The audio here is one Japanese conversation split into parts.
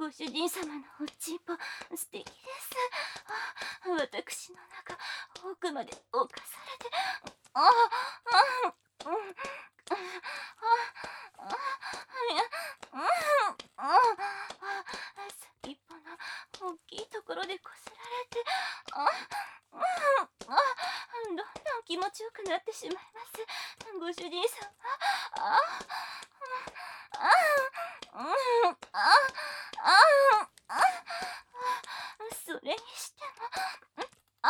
ご主人様のおちんぽ素敵です。私の中奥まで侵されて、先っぽの大きいところでこすられて、どんどん気持ちよくなってしまいます。ご主人様。それにしても、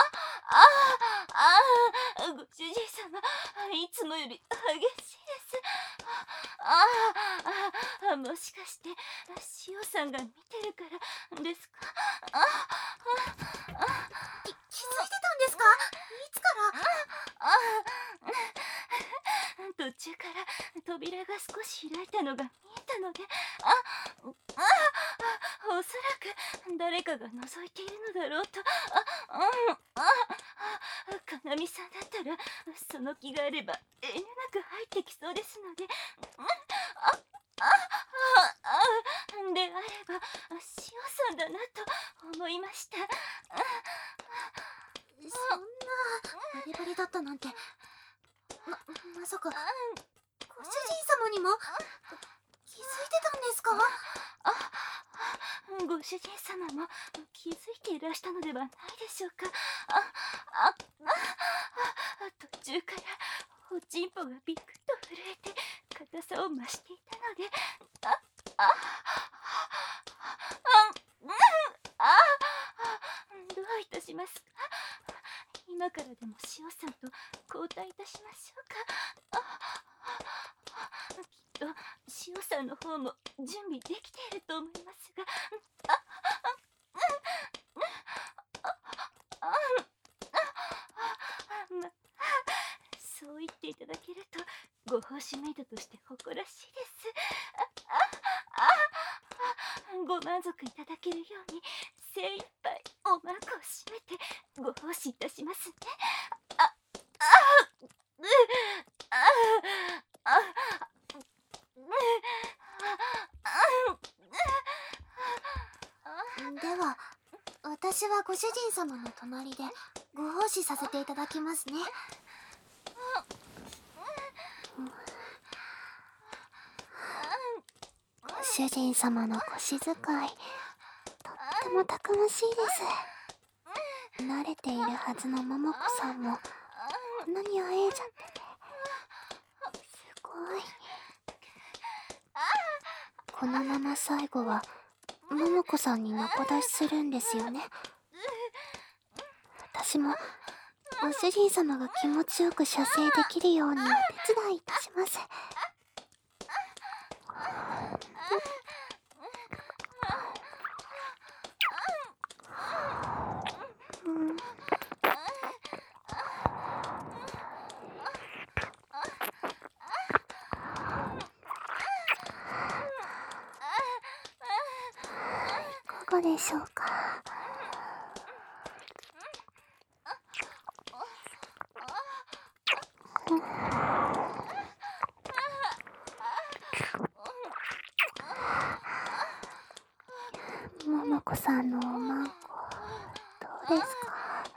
ご主人様、いつもより激しいです。もしかしてしおさんが見てるからですか？ 気づいてたんですか？いつから？ 途中から扉が少し開いたのが見えたので、おそらく誰かが覗いているのだろうと。かなみさんだったらその気があれば遠慮なく入ってきそうですので、であればしおさんだなと思いました。 そんなバレバレだったなんて。まさかご主人様にも気づいてたんですか？ ご主人様も気づいていらしたのではないでしょうか。途中からおちんぽがビクッと震えて硬さを増していたので、どういたしますか？今からでもしおさんと交代いたしましょうか。きっとしおさんの方も準備できていると思いますが、そう言っていただけるとご奉仕メイドとして誇らしいです。ご満足いただけるように精一杯おまんこを締めてご奉仕いたしますね。 では私はご主人様の隣でご奉仕させていただきますね。ご主人様の腰使いとってもたくましいです。慣れているはずの桃子さんもこんなにあえいじゃっててすごい。このまま最後は桃子さんに横出しするんですよね。私もご主人様が気持ちよく射精できるようにお手伝いいたします。いかがでしょうか？桃子さんのおまんこどうですか？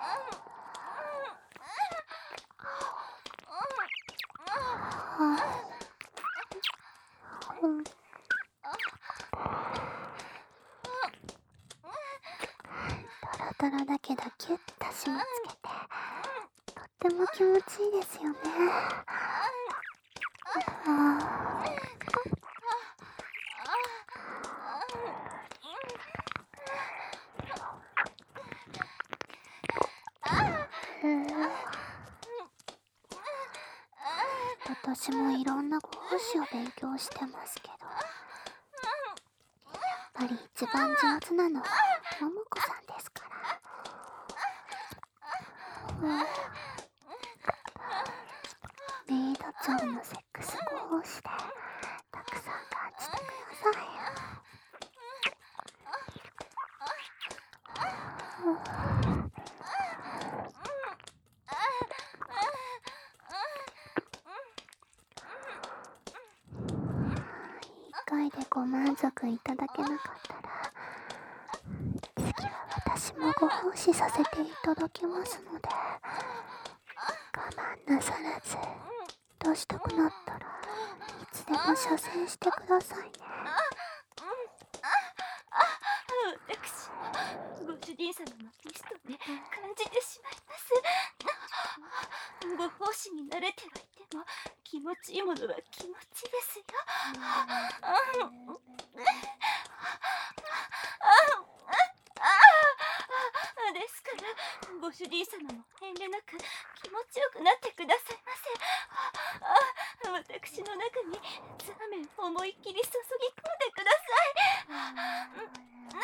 タラタラだけどキュッと締めつけてとっても気持ちいいですよね。私もいろんなご奉仕を勉強してますけど、やっぱり一番上手なのは桃子さんですから。メイド長のセックスご奉仕でたくさん感じてください。1回でご満足いただけなかったらご奉仕させていただきますので、我慢なさらず、出したくなったらいつでも射精してくださいね。 私ご主人様のピストで感じてしまいます。ご奉仕に慣れてはいても気持ちいいものは気持ちですよ。ですからご主人様も遠慮なく気持ちよくなってくださいませ。私の中にザーメンを思いっきり注ぎ込んでください。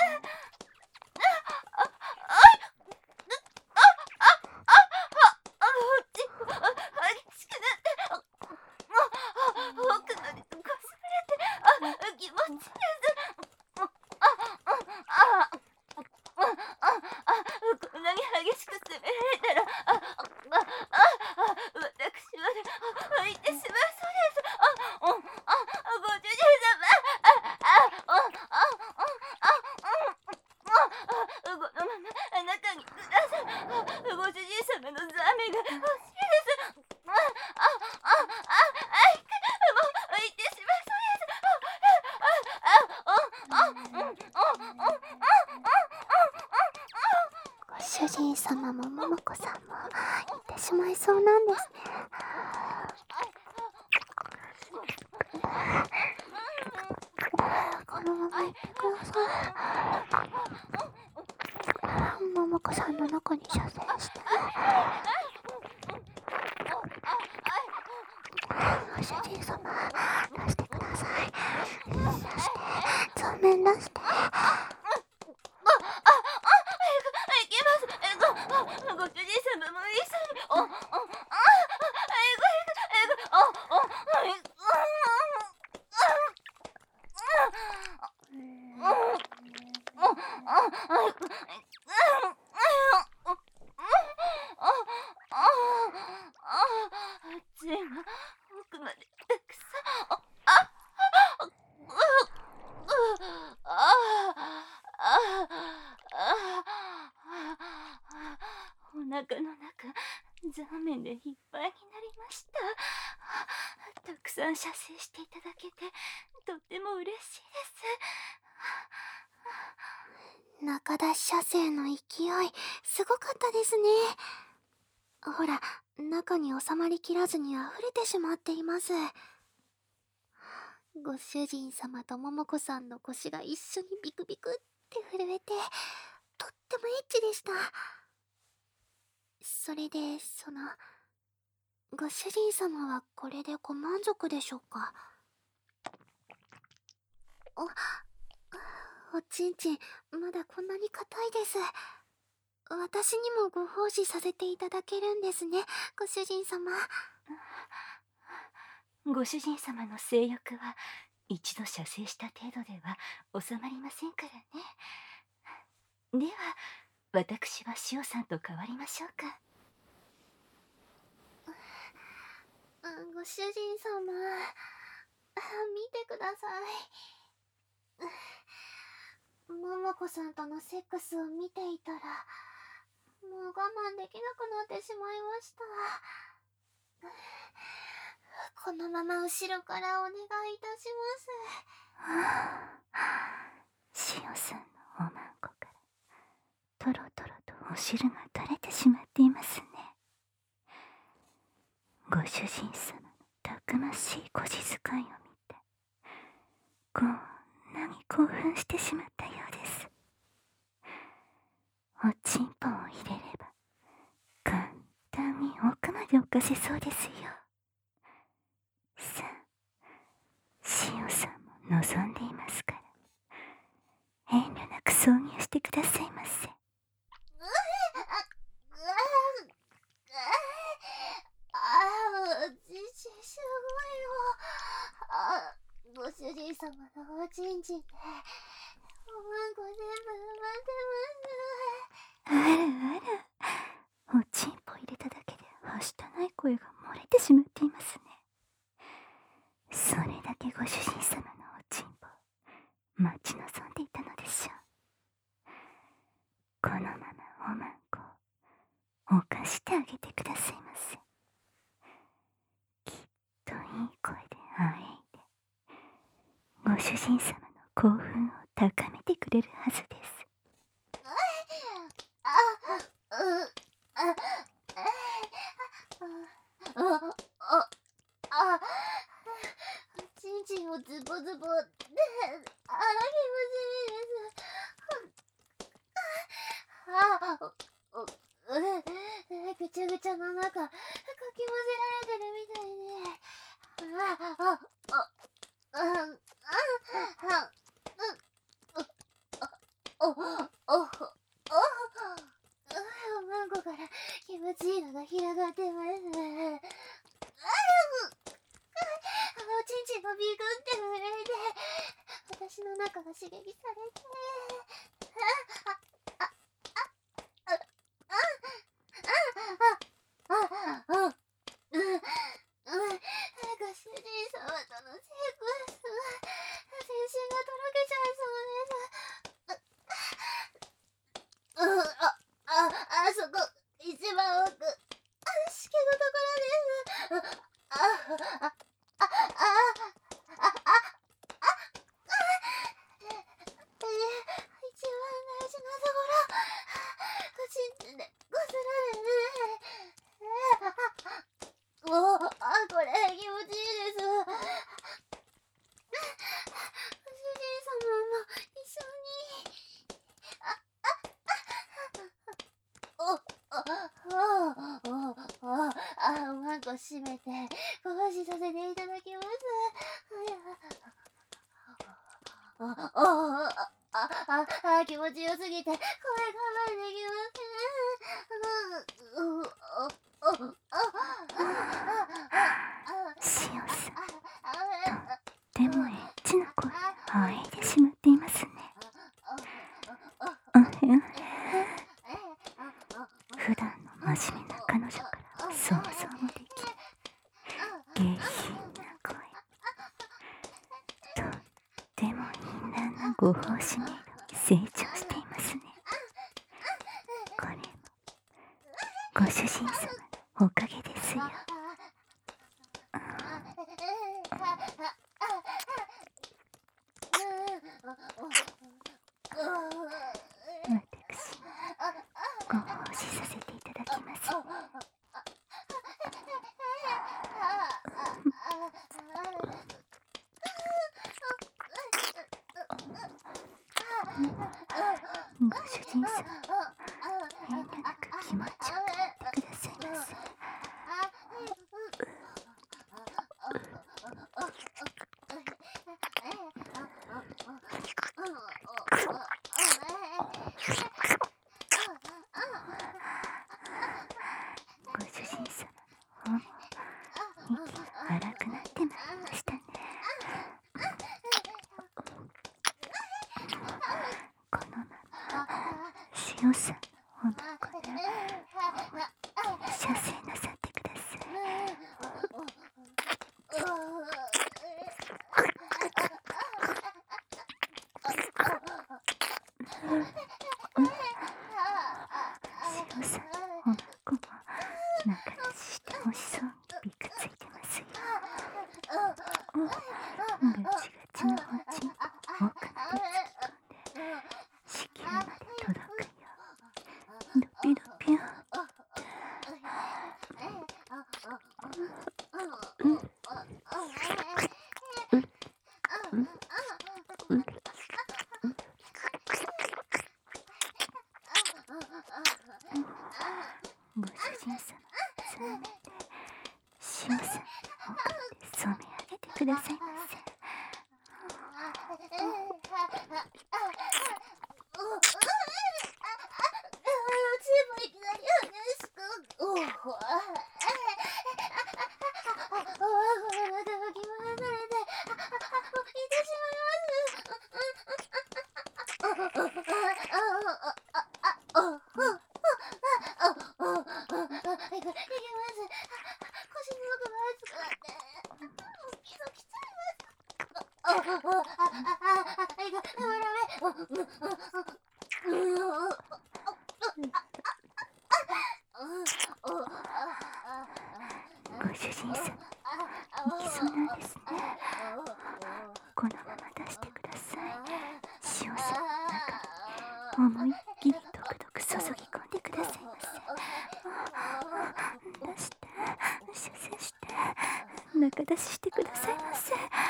激しくなって奥までこすられて気持ちいいです。こんなに激しく責められたら私は泣いてしまいそうです。ご主人様、このまま中にください。ご主人様のザーメンが欲しいです。もう言ってしまいご主人様も桃子さんも行ってしまいそうなんですね。このまま行ってください。桃子さんの中に射精して。ご主人様、出してください。出して、ザーメン出して。 いけます。ご主人様も一緒に。血が奥までたくさん。お腹の中ザーメンでいっぱいになりました。たくさん射精していただけてとっても嬉しいです。 中出し射精の勢い、すごかったですね。ほら、中に収まりきらずに溢れてしまっています。ご主人様と桃子さんの腰が一緒にビクビクって震えて、とってもエッチでした。それで、ご主人様はこれでご満足でしょうか？おちんちん、まだこんなに硬いです。私にもご奉仕させていただけるんですね、ご主人様。 ご主人様の性欲は一度射精した程度では収まりませんからね。では私はしおさんと変わりましょうか。 ご主人様、見てください。桃子さんとのセックスを見ていたら、もう我慢できなくなってしまいました。このまま後ろからお願いいたします。しおさんのおまんこからとろとろとお汁が垂れてしまっていますね。ご主人様のたくましい腰遣いを見てこんなに興奮してしまったようです。おちんぽを入れれば簡単に奥まで置かせそうですよ。さあ、しおさんも望んでいますから遠慮なく挿入してくださいませ。 すごいよ。ご主人様のおちんちんでおまんこ全部埋まってます。 あらあら、おちんぽ入れただけではしたない声が漏れてしまっていますね。それだけご主人様のおちんぽ待ち望んでいたのでしょう。このままご主人様の興奮を高めてくれるはずです。 ちんちんをズボズボで、気持ちいいです。ぐちゃぐちゃの中、かき混ぜられてるみたいマンコから気持ちいいのが広がってます。おちんちんがビクって震えて、私の中が刺激されて、ご主人様とのセックスが全身がとろけちゃいそうです。あそこ一番奥、しけのところです。一番大事なところ、おちんちんでこすられる。これ気持ちいいです。ご主人様も一緒に。マンコ閉めてご奉仕させていただきます。気持ちよすぎて声我慢できシオさん、とってもエッチな声を吐いてしまっていますね。普段の真面目な彼女から想像もできる下品な声、とっても淫乱なご奉仕メイドに成長していますね。これもご主人様のおかげですよ。私、ご奉仕させていただきます。ご主人様、遠慮なく気持ちよくやってくださいませ。ご主人様の方も息が荒くなってまいりましたね。このままシオさんのお腹で射精なさってください。シオさんのお腹も中出ししてほしそうにびくついてますよ。ガチガチのおちんこを奥まで突き込んで子宮まで届くよ。ドピドピュン。ご主人様、つめてシオさんの奥まで染め上げてくださいませ。ご主人様、いきそうなんですね。このまま出し中出ししてくださいませ。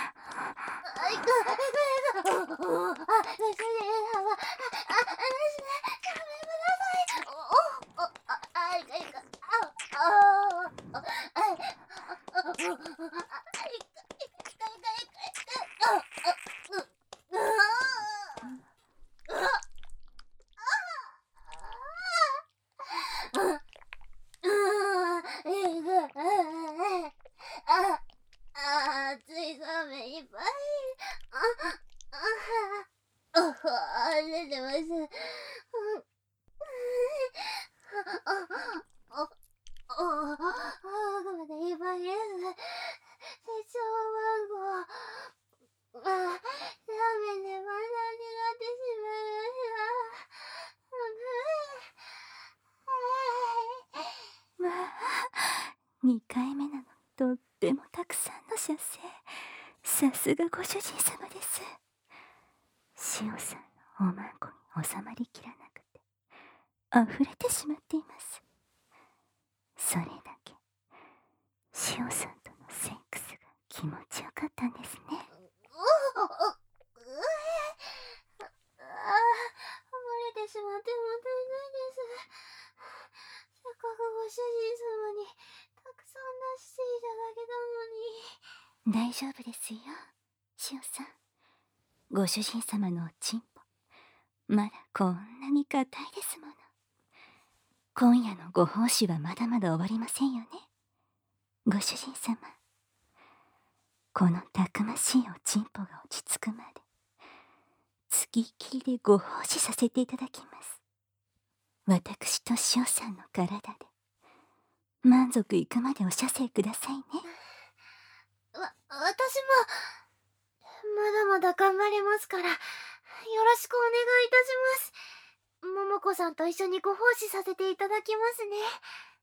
暑い寒いいっぱい。出てます。ごめんね、いっぱいです。手帳番号。ラーメンで漫談になってしまいました。 わあ、2回目なの。とってもたくさんの射精。さすがご主人様です。しおさんのおまんこに収まりきらなくて溢れてしまっています。それだけしおさんとのセックスが気持ちよかったんですね。 漏れてしまってもったいないです。せっかくご主人様にたくさん出していただけたのに。 大丈夫ですよ、しおさん。ご主人様のおちんぽまだこんなに硬いですもの。今夜のご奉仕はまだまだ終わりませんよね、ご主人様。このたくましいおちんぽが落ち着くまでつきっきりでご奉仕させていただきます。私としおさんの体で満足いくまでお射精くださいね。 私もまだまだ頑張りますから、よろしくお願いいたします。桃子さんと一緒にご奉仕させていただきますね。